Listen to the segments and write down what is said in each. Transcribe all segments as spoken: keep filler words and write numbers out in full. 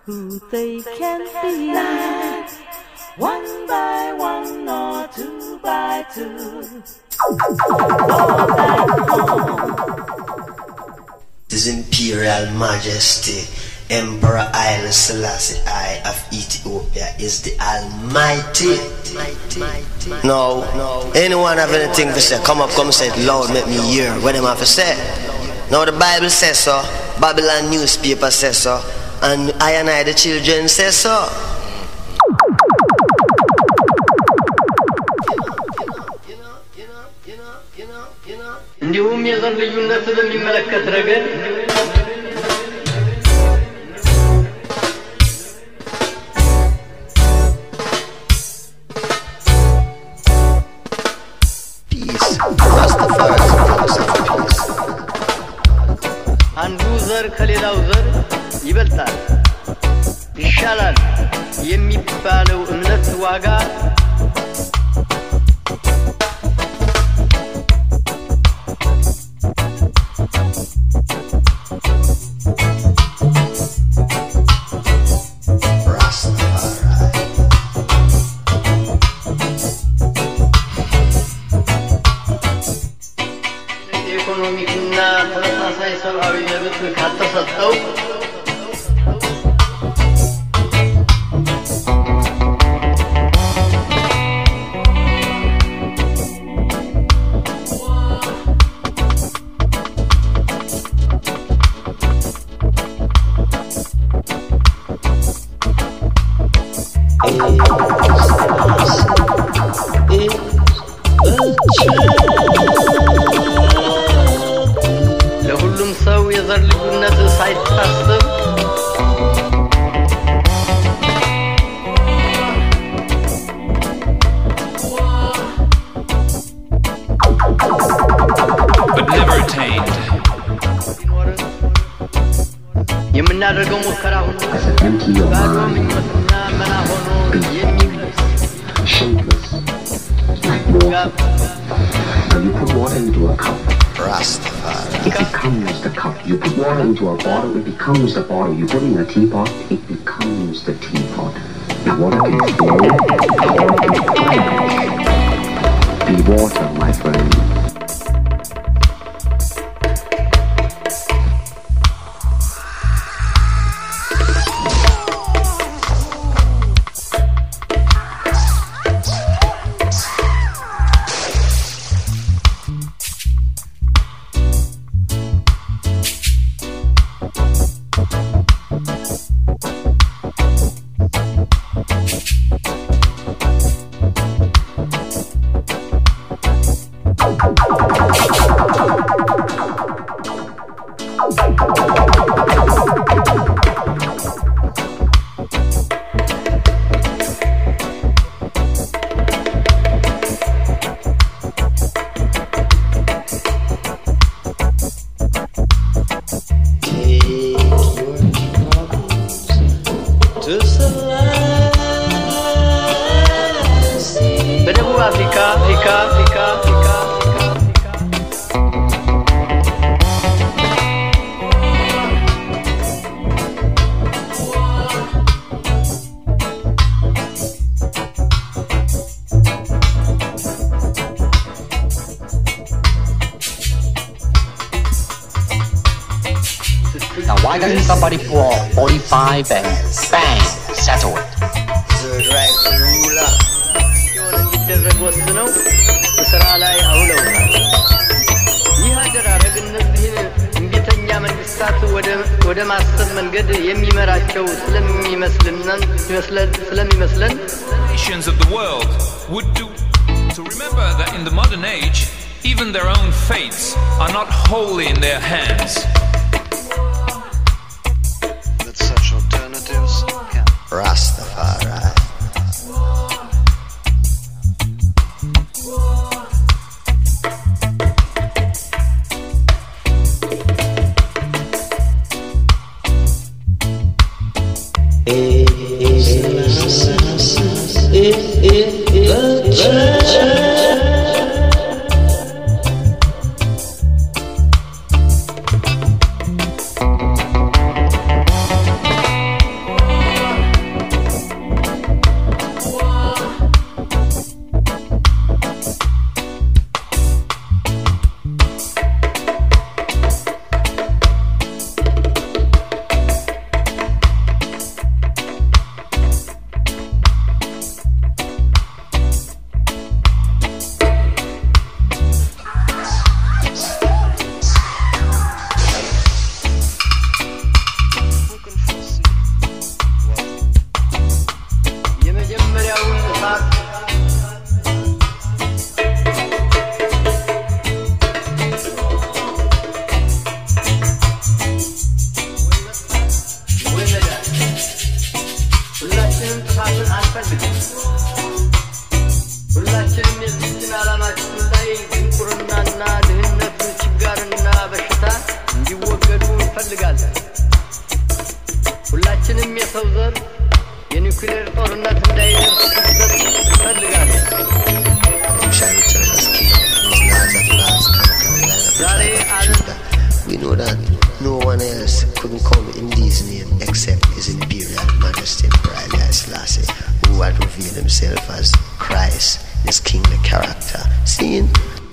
who they can be. One by one or two by two. All back home. His Imperial Majesty Emperor Haile Selassie I of Ethiopia is the Almighty. Now, anyone have anything to say? Come up, come say it loud, make me hear what them have to say. Now the Bible says so, Babylon newspaper says so, and I and I the children say so. እንዲሁም የዘር ልዩነት በሚመለከት ረገድ አንዱ ዘር ከሌላው ዘር ይበልጣል ይሻላል የሚባለው እምነት ዋጋ ኢኮኖሚክና ተመሳሳይ ሰብአዊ መብት ከተሰጠው ለሁሉም ሰው የዘር ልዩነት ሳይታሰብ but never attained. የምናደርገው ሙከራ ሁሉ ባዶ ምኞትና መና ሆኖ የሚቀር When you put water into a cup, Rastafari. it becomes the cup. You put water into a bottle, it becomes the bottle. You put it in a teapot, it becomes the teapot. The water can flow, be water, my friend. በደቡብ አፍሪካ አፍሪካ አፍሪካ አፍሪካ Now why doesn't somebody pull forty-five and bang, settle it? Third right ruler. እንዲደረግ ወስነው በሥራ ላይ አውለውታል። ይህ አደራረግ እነዚህን እምቢተኛ መንግስታት ወደ ወደ ማሰብ መንገድ የሚመራቸው ስለሚመስልና ስለሚመስለን Nations of the world would do to remember that in the modern age, even their own fates are not wholly in their hands. That such alternatives can Rastafari. himself as Christ, his kingly character. Seeing?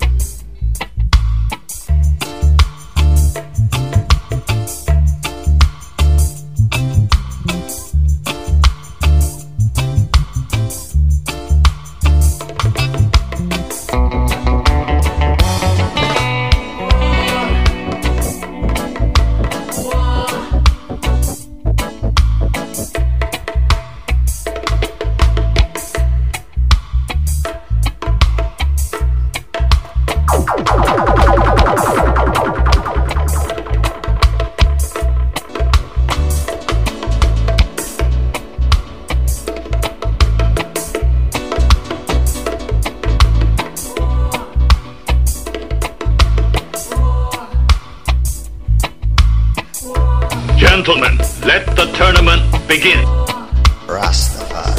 Gentlemen, let the tournament begin. Rastafari.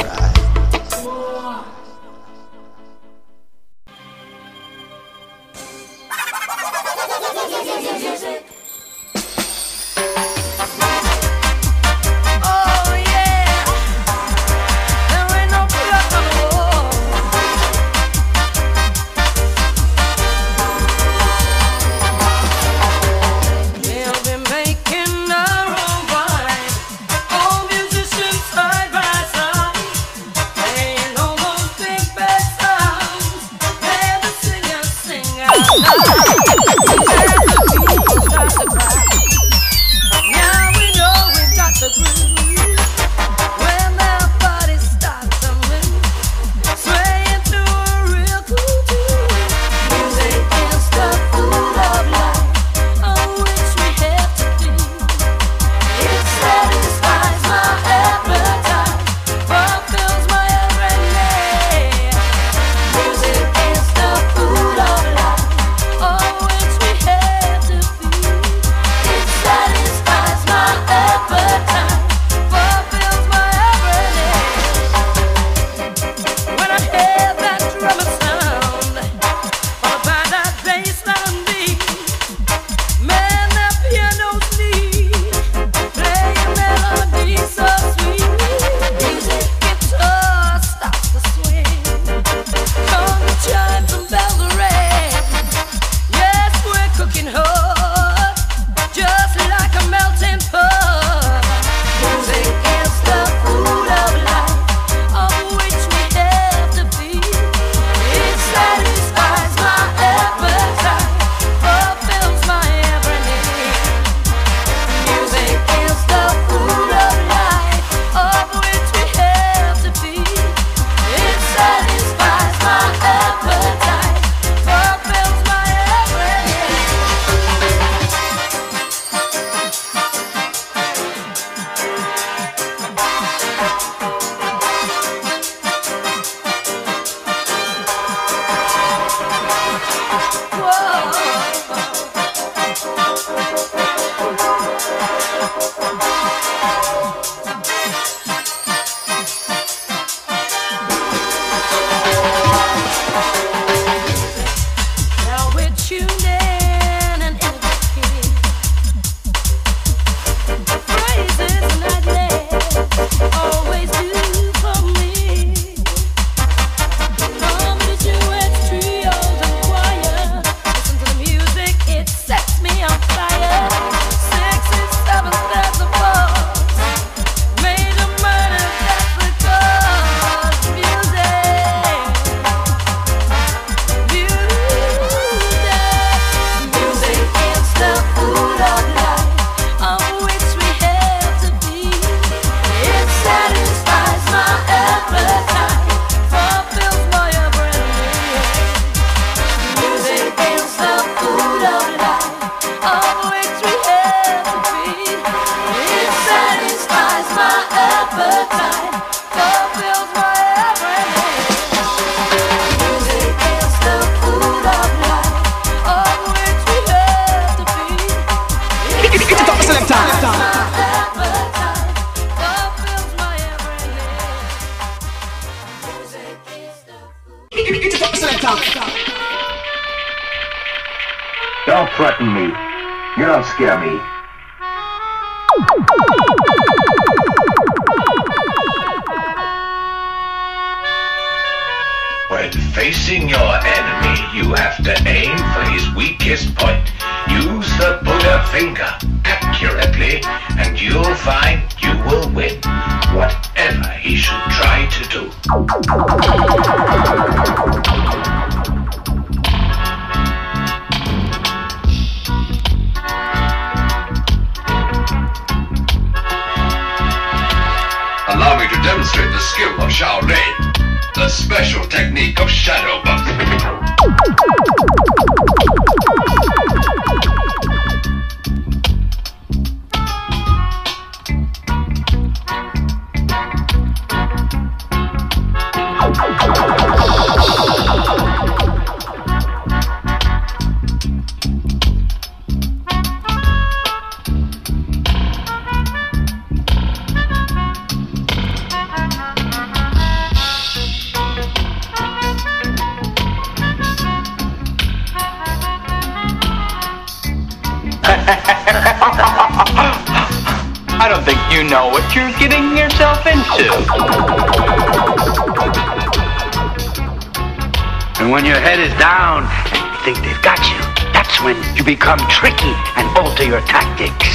Don't threaten me. You don't scare me. facing your enemy, you have to aim for his weakest point. Use the Buddha finger accurately, and you'll find you will win whatever he should try to do. Allow me to demonstrate the skill of Shaolin, the special technique of shadow boxing. I don't think you know what you're getting yourself into. And when your head is down and you think they've got you, that's when you become tricky and alter your tactics.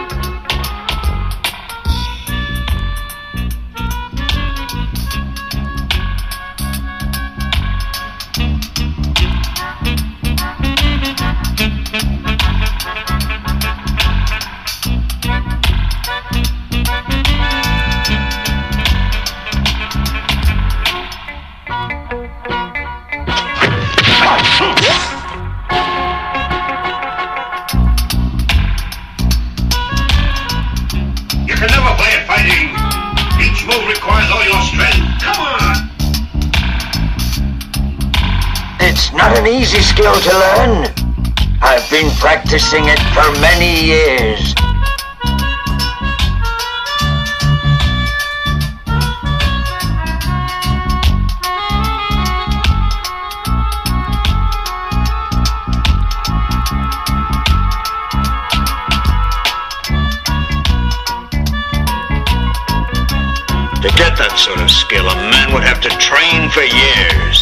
It's not an easy skill to learn. I've been practicing it for many years. To get that sort of skill, a man would have to train for years.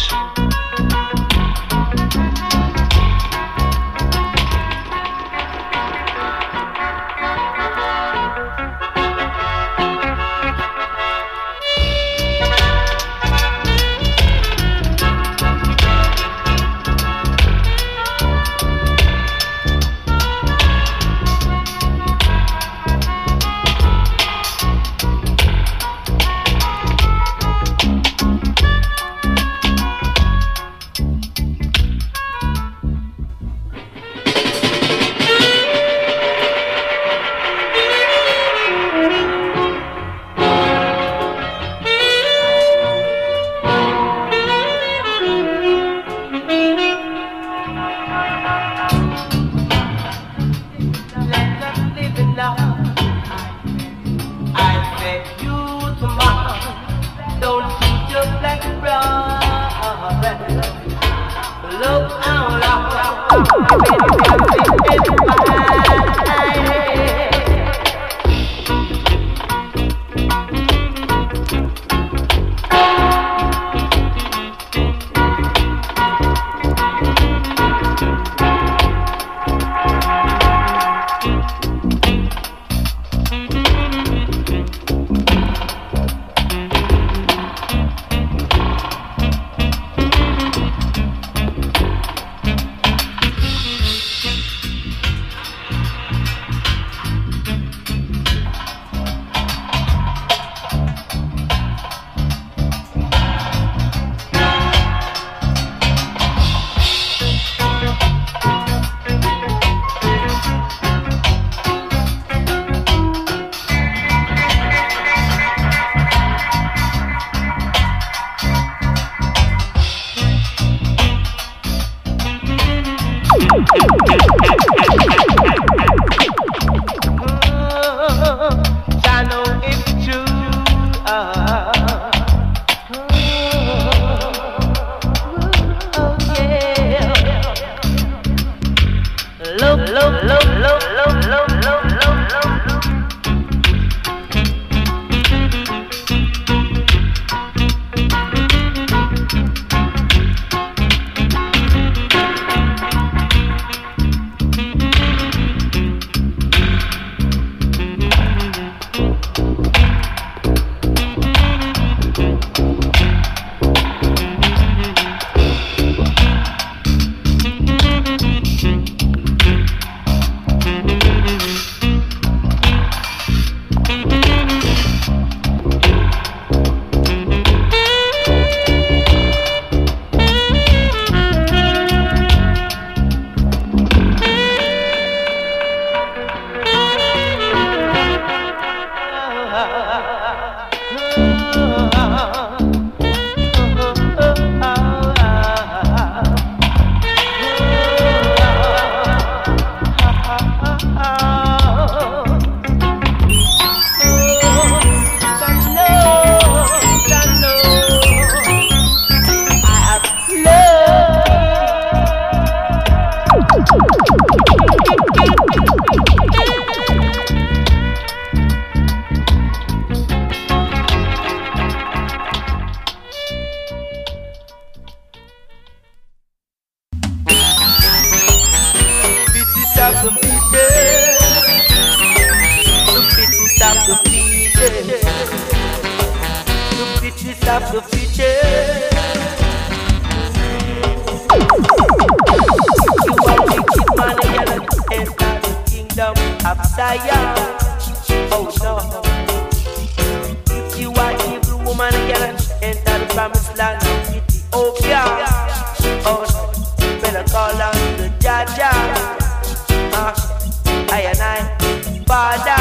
of Zion. Oh no. If you are evil woman, you cannot enter the promised land of Ethiopia. Oh no. Better call on the Jaja. Uh, I and I, Father.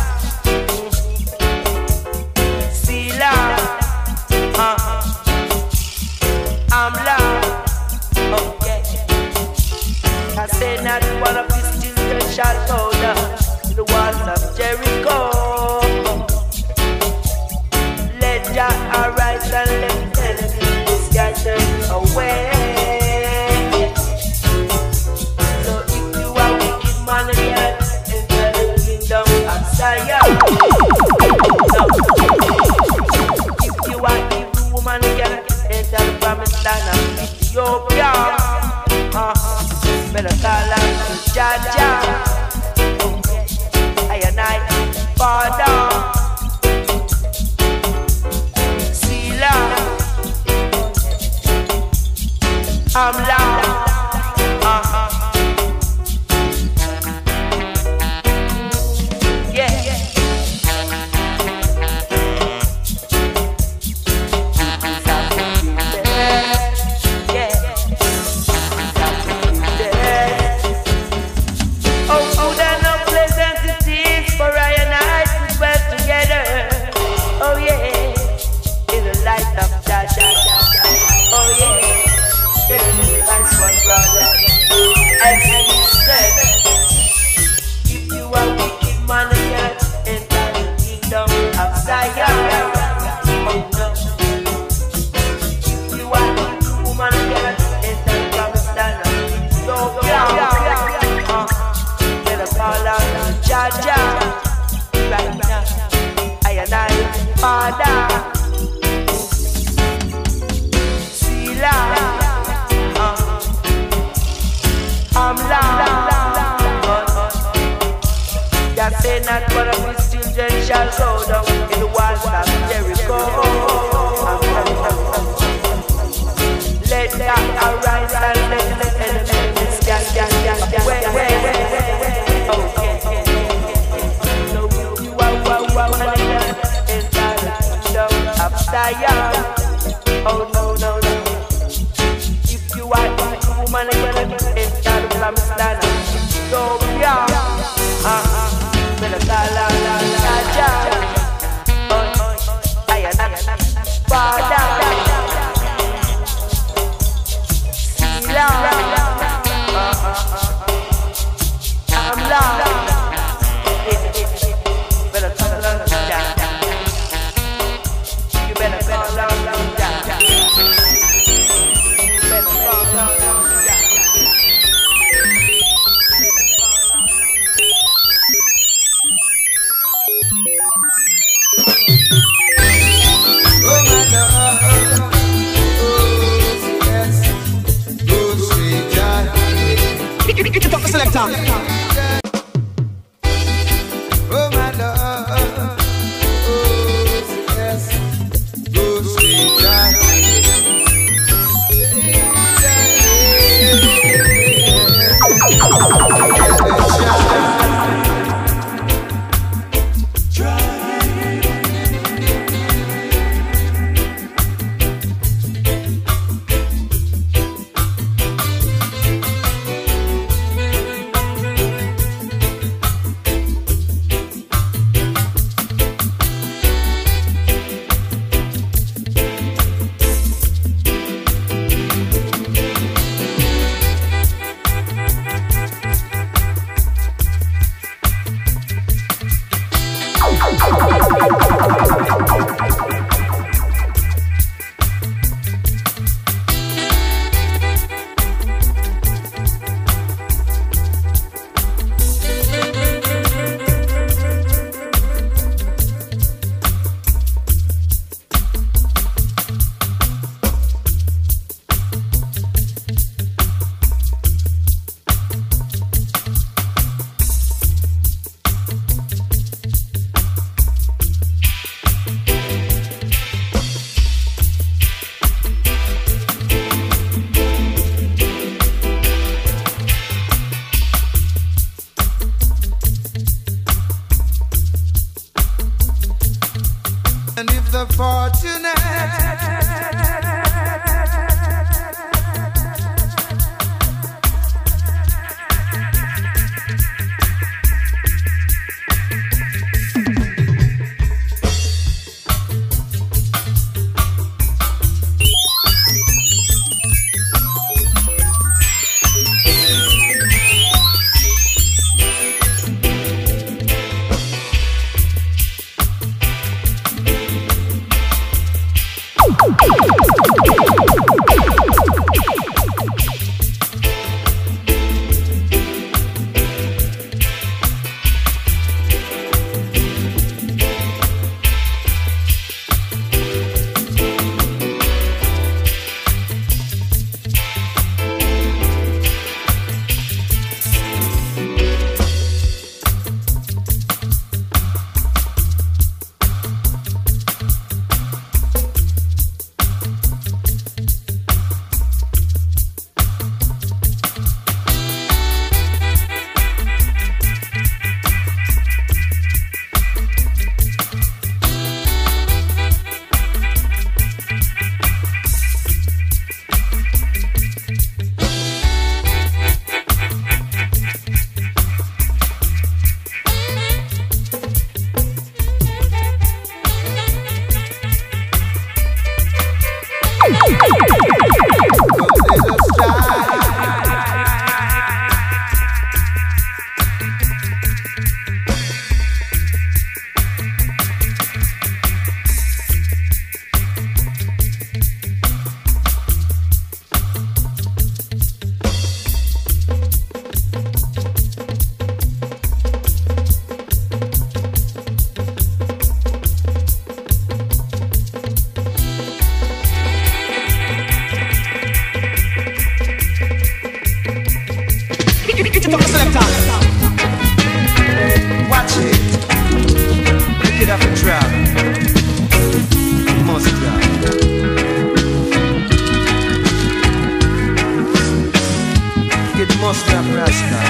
Sila. Uh, I'm loud. Okay. I say not one of these children shall go down to the walls of Jericho. Let Jah arise and let the enemies scatter away. So if you are wicked man again, enter the kingdom of Zion. No. If you are evil woman again, enter the promised land of Ethiopia. Uh-huh. Better call on Jaja. Okay. I and I, Father. Sila. I'm loud. Uh-huh. Yeah, yeah. Watch it. Pick it up and drop. Must drop. It must drop, Rasta.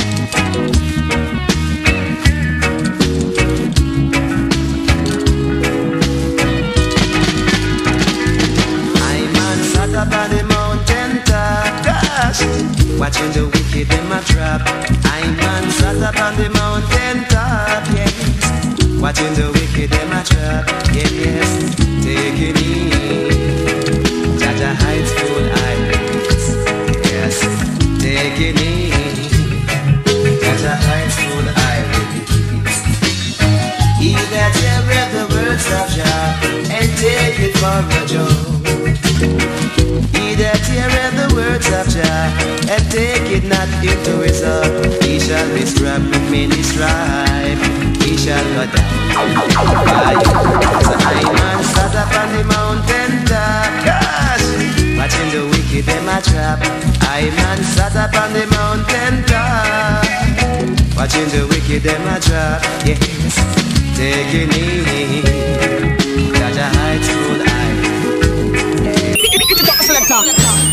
Up on the mountain top, gosh, watching the wicked in my trap. I'm man sat up on the mountain top, yes, watching the wicked in my trap, yes, yes. Taking in Jaja Heights full eyes, yes, taking in Jaja Heights full eyes. He that heareth the words of Jah and take it for a joke. He that heareth the words of Jah and take it not into his heart, he shall be struck with many stripes. He shall go down. So I man sat up on the mountain top, gosh, watching the wicked in my trap. I man sat up on the mountain top, watching the wicked in my trap. Yes, taking in Jaja Heights full eyes. Selector.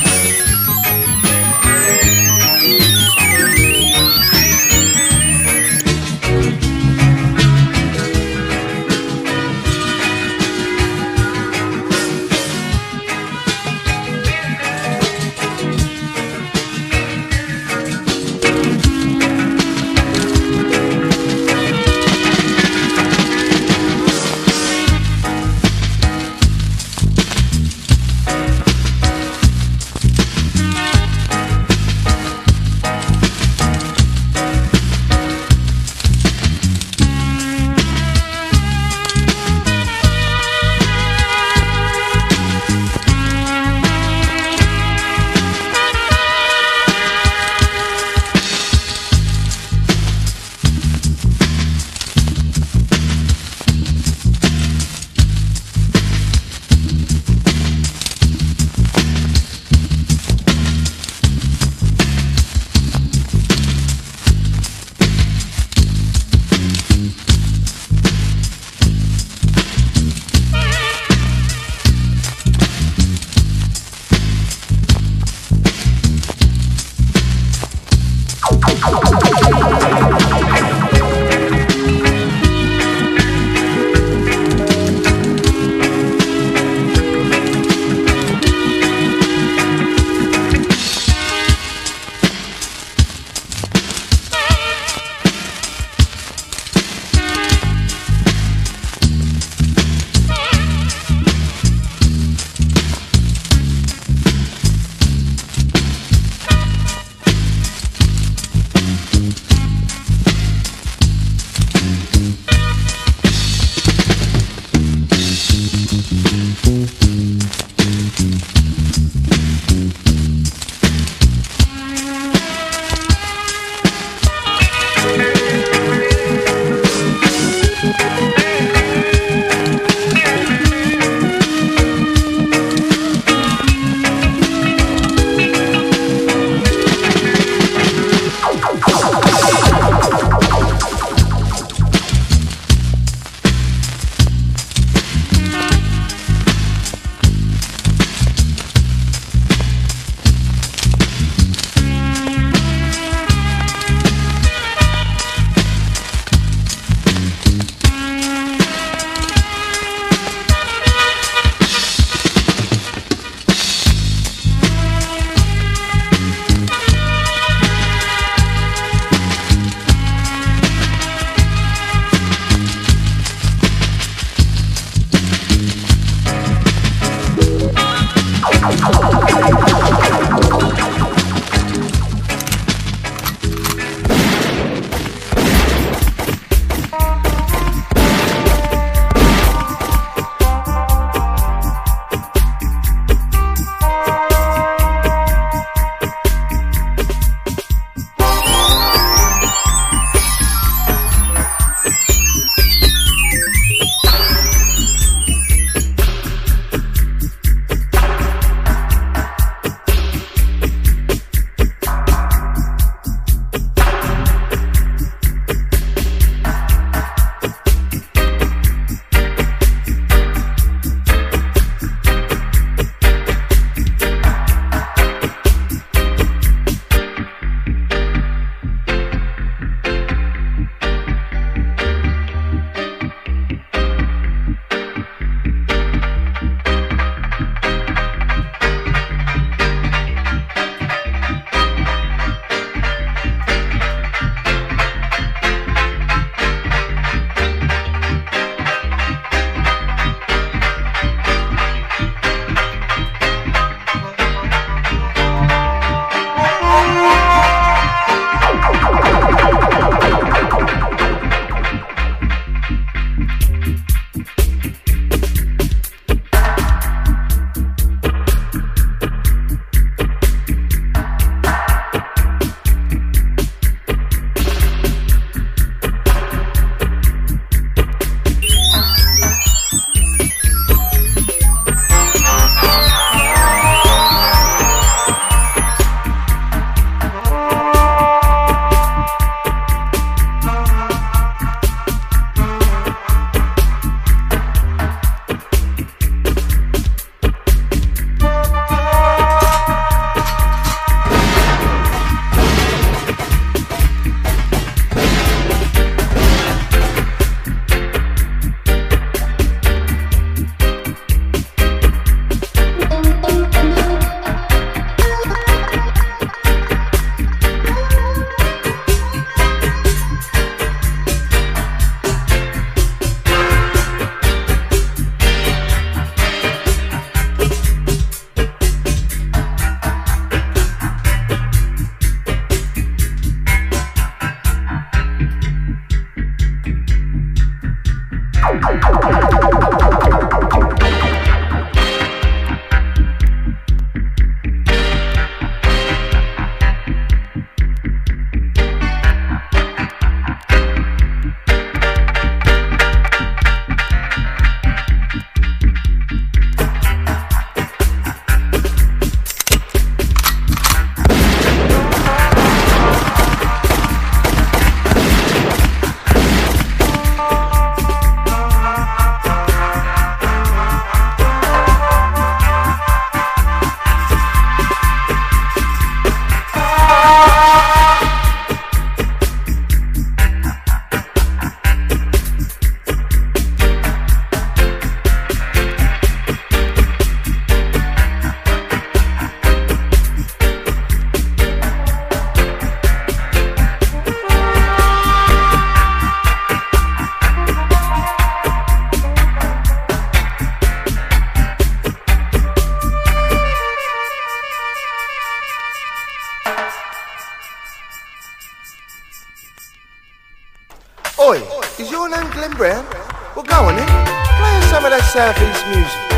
Oi, is your name Glenn Brown? Well, go on then. Play us some of that South East music.